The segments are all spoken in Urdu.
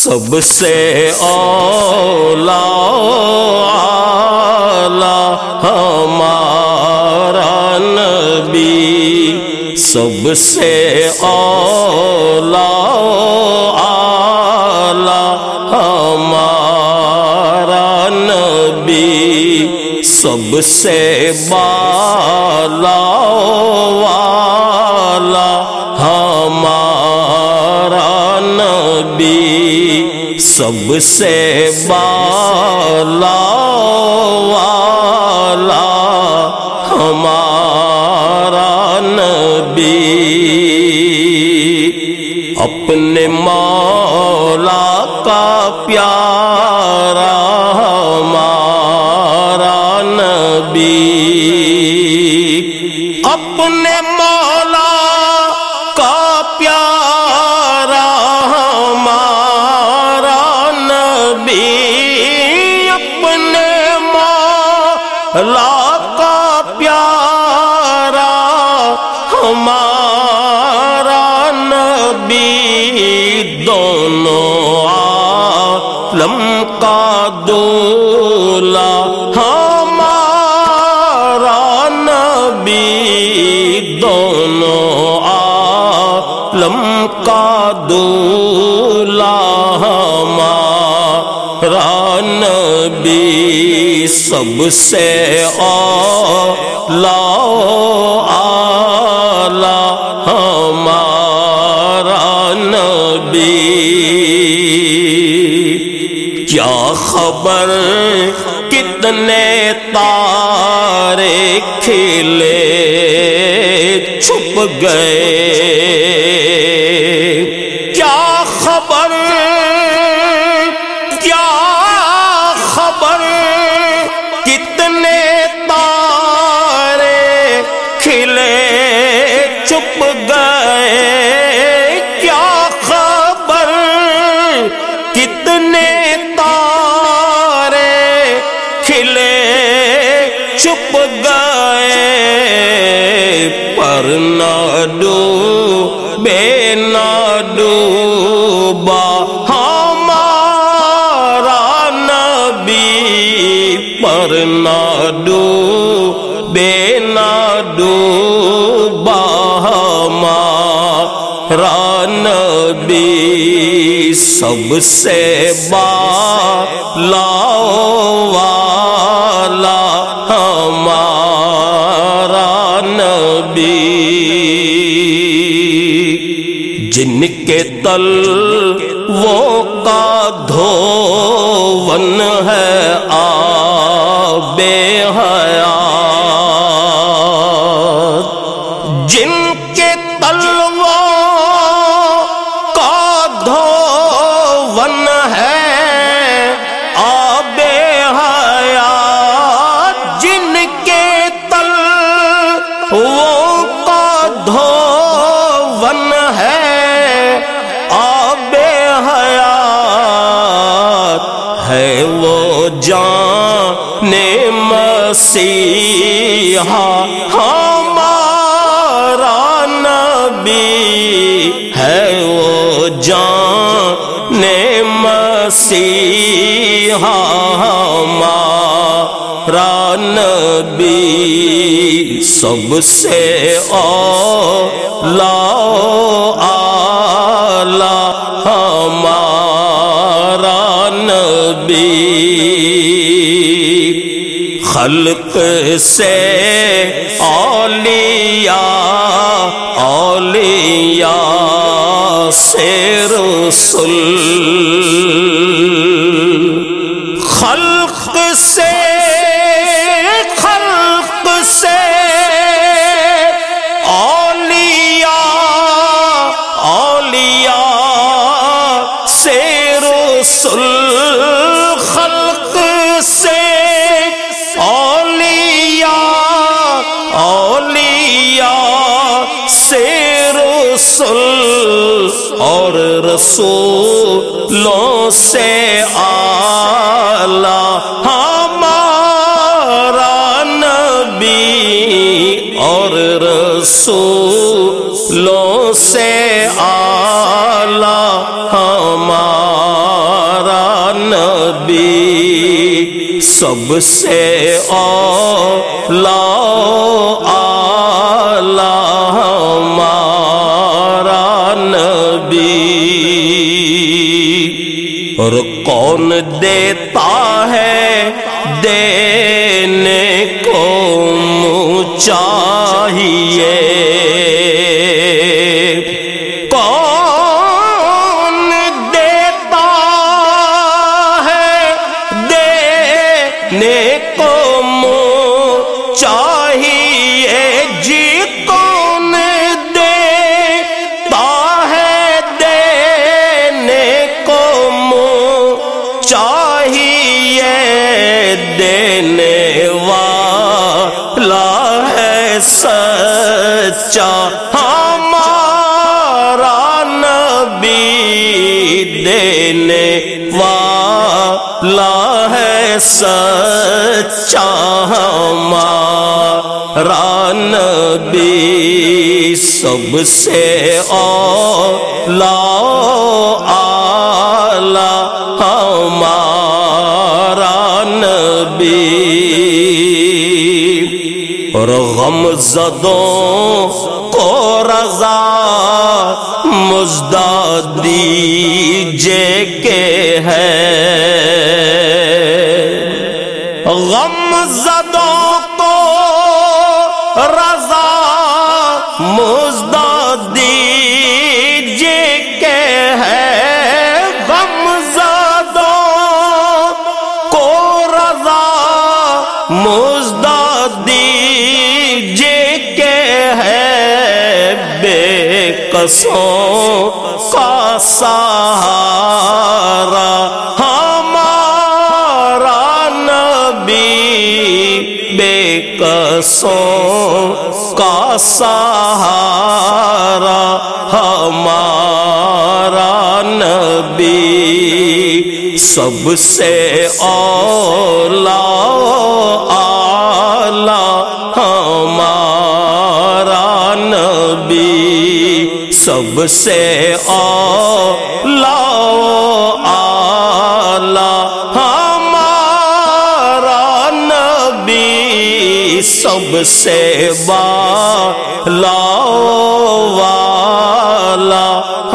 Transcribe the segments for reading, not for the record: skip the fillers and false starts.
سب سے اولا ہمارا نبی، سب سے اولا ہمارا نبی، سب سے بالا والا ہمارا نبی، سب سے بالا والا ہمارا نبی، اپنے مولا کا پیارا ہمارا نبی، اپنے مولا کا پیارا ہمارا نبی، اپنے مولا کا پیارا ہمارا نبی، دونوں عالم کا دولا ہمارا نبی، دونوں عالم کا دولا ہمارا نبی، سب سے اولا ہمارا نبی، کیا خبر کتنے تارے کھلے چھپ گئے، کیا خبر کتنے تارے کھلے چھپ گئے، کیا خبر کتنے تارے کھلے چھپ گئے، پر نہ ڈوبے نہ ڈوبا ہمارا نبی، پر نہ ڈوبے نہ ڈوبا ہمارا نبی، سب سے بالا والا ہمارا نبی، جن کے تلووں کا دھون ہے آب حیات، جن کے تلووں کا دھون ہے آب حیات، جن کے تلووں کا دھون ہے آب حیات، ہے وہ جان مسیحا ہمارا نبی، ہے وہ جان مسیحا ہمارا نبی، سب سے اولا ہمارا نبی، خلق سے اولیاء سے رسول، خلق سے اولیاء سے رسول، خلق سے اولیاء سے رسول، اور رسولوں سے اعلیٰ ہمارا نبی، اور رسولوں سے اعلیٰ ہمارا سب سے اولا اعلی ہمارا نبی، اور کون دیتا ہے دینے کو منہ چاہیے، کون دیتا ہے دینے کو منہ چاہیے، جی کون دیتا ہے دینے کو منہ چاہیے، دینے والا ہے سچا ہمارا نبی، دینے والا ہے سچا ہمارا نبی، سب سے اولا اعلی ہمارا نبی، اور غم زدوں کو رضا مژدہ دیجے کہ ہے، غم زدوں کو رضا مژدہ دیجے کہ ہے، غم زدوں کو رضا مژدہ دیجے کہ ہے، بے قصوں کا سہارا ہمارا نبی، بے قصوں کا سہارا ہمارا نبی، سب سے اولا اعلی ہمارا نبی، سب سے اولا اعلی ہمارا نبی، سب سے بالا والا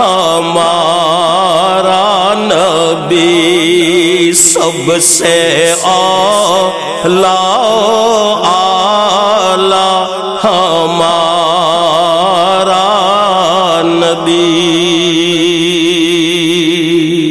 ہمارا نبی، سب سے اولا اعلی ہمارا نبی۔